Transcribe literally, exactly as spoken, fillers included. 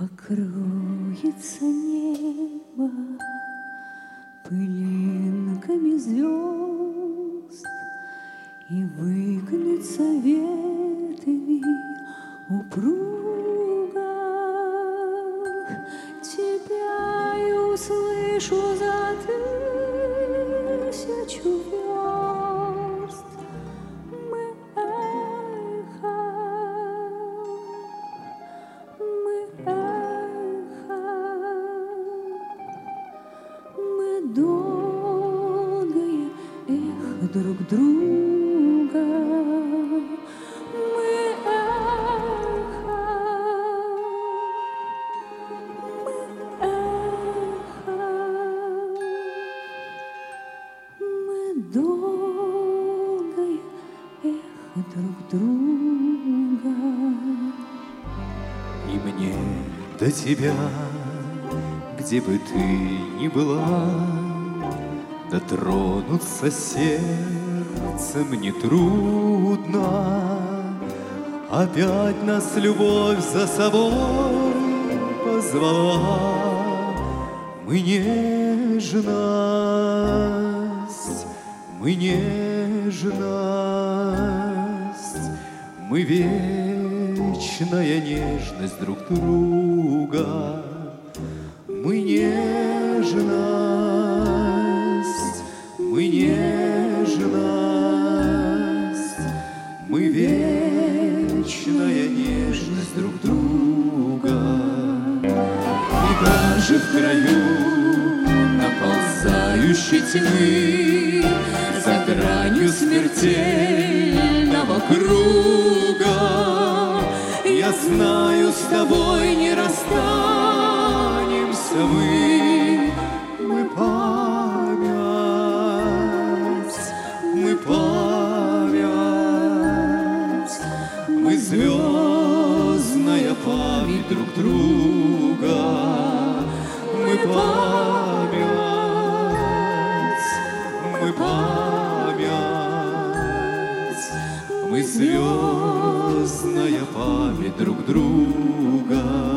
Покроется небо пылинками звезд, и выгнутся ветви упруго. Тебя я услышу за тысячу верст. Мы эхо, мы эхо, мы долгое эхо друг друга. Мы эхо, мы эхо, мы долгое эхо друг друга. И мне до тебя, где бы ты ни была, дотронуться сердцем нетрудно. Опять нас любовь за собой позвала. Мы нежность, мы нежность, мы вечная нежность друг друга. Мы нежность, мы нежность, мы вечная нежность друг друга. И даже в краю наползающей тьмы, за гранью смертельного круга, я знаю, с тобой не расстанемся мы. Мы память, мы память, мы звездная память друг друга. Мы память, мы память, мы звездная память друг друга.